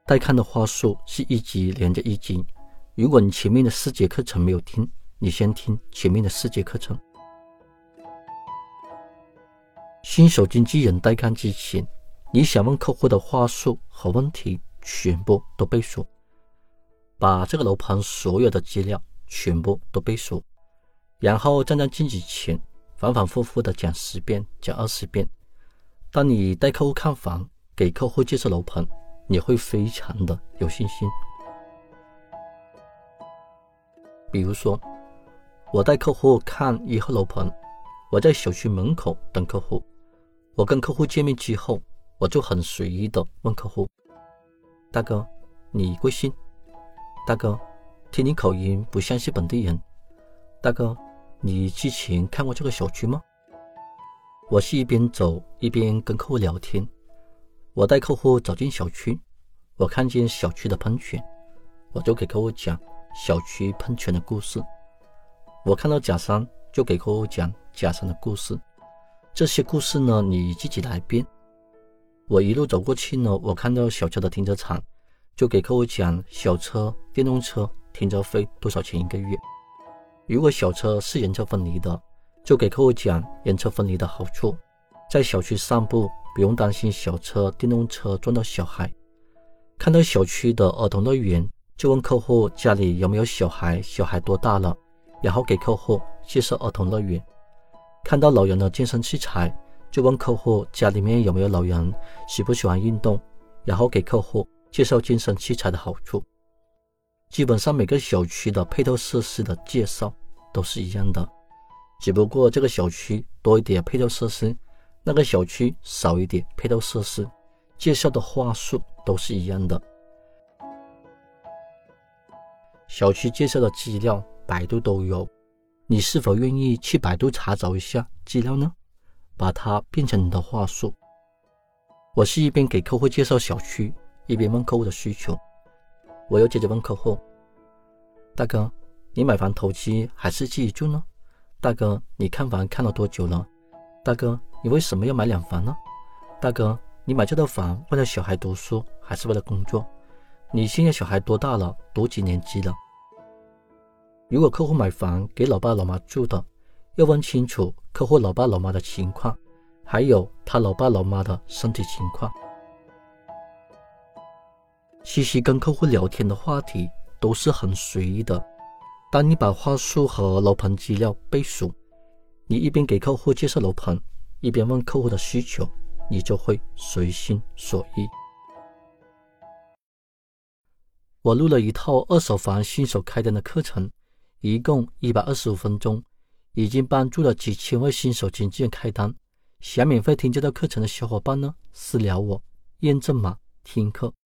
带看的话术是一集连着一集，如果你前面的4节课程没有听，你先听前面的4节课程。新手经纪人带看之前，你想问客户的话术和问题全部都背熟，把这个楼盘所有的资料全部都背熟，然后站在镜子前反反复复的讲10遍讲20遍。当你带客户看房，给客户介绍楼盘，你会非常的有信心。比如说，我带客户看1号楼盘，我在小区门口等客户，我跟客户见面之后，我就很随意的问客户，大哥，你贵姓？大哥，听你口音不像是本地人。大哥，你之前看过这个小区吗？我是一边走一边跟客户聊天。我带客户走进小区，我看见小区的喷泉，我就给客户讲小区喷泉的故事。我看到假山，就给客户讲假山的故事。这些故事呢，你自己来编。我一路走过去呢，我看到小车的停车场，就给客户讲小车、电动车停车费多少钱1个月。如果小车是人车分离的，就给客户讲人车分离的好处，在小区散步不用担心小车、电动车撞到小孩。看到小区的儿童乐园，就问客户家里有没有小孩，小孩多大了，然后给客户介绍儿童乐园。看到老人的健身器材，就问客户家里面有没有老人，喜不喜欢运动，然后给客户介绍健身器材的好处。基本上每个小区的配套设施的介绍都是一样的，只不过这个小区多一点配套设施，那个小区少一点配套设施，介绍的话术都是一样的。小区介绍的资料百度都有，你是否愿意去百度查找一下资料呢？把它变成你的话术。我是一边给客户介绍小区，一边问客户的需求。我又接着问客户，大哥，你买房投资还是自己住呢？大哥，你看房看了多久了？大哥，你为什么要买2房呢？大哥，你买这套房为了小孩读书还是为了工作？你现在小孩多大了？读几年级了？如果客户买房给老爸老妈住的，要问清楚客户老爸老妈的情况，还有他老爸老妈的身体情况。其实跟客户聊天的话题都是很随意的，当你把话术和楼盘资料背熟，你一边给客户介绍楼盘，一边问客户的需求，你就会随心所欲。我录了一套2手房新手开单的课程，一共125分钟，已经帮助了几千位新手经纪人开单。想免费听这套课程的小伙伴呢，私聊我，验证码听课